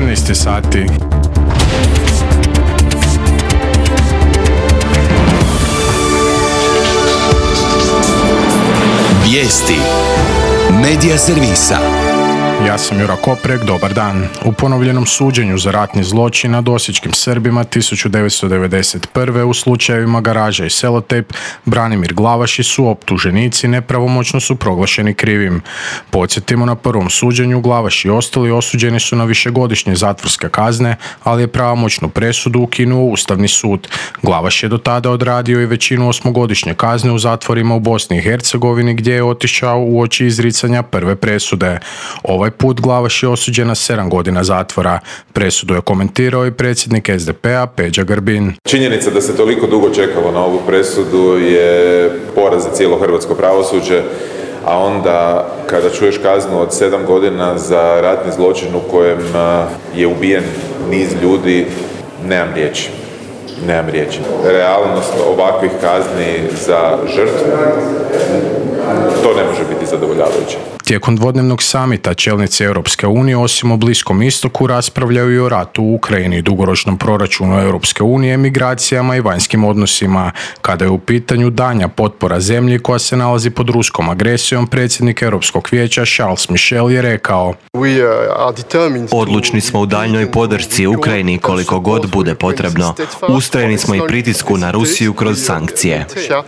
12 je sati. Vijesti Medija servisa. Ja sam Jura Koprek, dobar dan. U ponovljenom suđenju za ratni zločin nad osječkim Srbima 1991. u slučajevima Garaža i Selotejp, Branimir Glavaš i suoptuženici nepravomoćno su proglašeni krivim. Podsjetimo, na prvom suđenju Glavaš i ostali osuđeni su na višegodišnje zatvorske kazne, ali je pravomoćnu presudu ukinuo Ustavni sud. Glavaš je do tada odradio i većinu osmogodišnje kazne u zatvorima u Bosni i Hercegovini, gdje je otišao uoči izricanja prve presude. Ovaj put Glavaš je osuđen na 7 godina zatvora. Presudu je komentirao i predsjednik SDP-a Peđa Grbin. Činjenica da se toliko dugo čekalo na ovu presudu je poraz za cijelo hrvatsko pravosuđe, a onda kada čuješ kaznu od 7 godina za ratni zločin u kojem je ubijen niz ljudi, nemam riječi. Realnost ovakvih kazni za žrtvu, to ne može biti zadovoljavajuće. Tijekom dvodnevnog samita čelnici Europske unije osim o Bliskom istoku raspravljaju i o ratu u Ukrajini, dugoročnom proračunu Europske unije, migracijama i vanjskim odnosima. Kada je u pitanju daljnja potpora zemlji koja se nalazi pod ruskom agresijom, predsjednik Europskog vijeća Charles Michel je rekao: Odlučni smo u daljnjoj podršci Ukrajini koliko god bude potrebno. Ustrajni smo i pritisku na Rusiju kroz sankcije.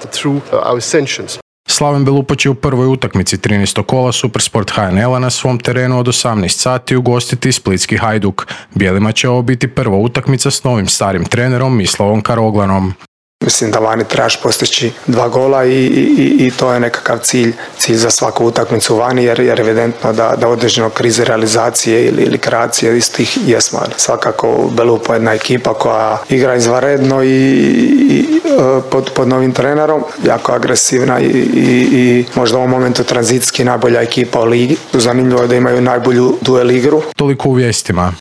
Slaven Belupo će u prvoj utakmici 13. kola Supersport HNL-a na svom terenu od 18 sati ugostiti splitski Hajduk. Bijelima će ovo biti prva utakmica s novim starim trenerom Mislavom Karoglanom. Mislim da vani trebaš postići 2 gola i to je nekakav cilj za svaku utakmicu vani, jer je evidentno da određeno krize realizacije ili kreacije istih jesmo. Svakako Belupo je jedna ekipa koja igra izvanredno i pod novim trenerom, jako agresivna i možda u ovom momentu tranzicijski najbolja ekipa u ligi. Zanimljivo je da imaju najbolju duel igru. Toliko u vijestima.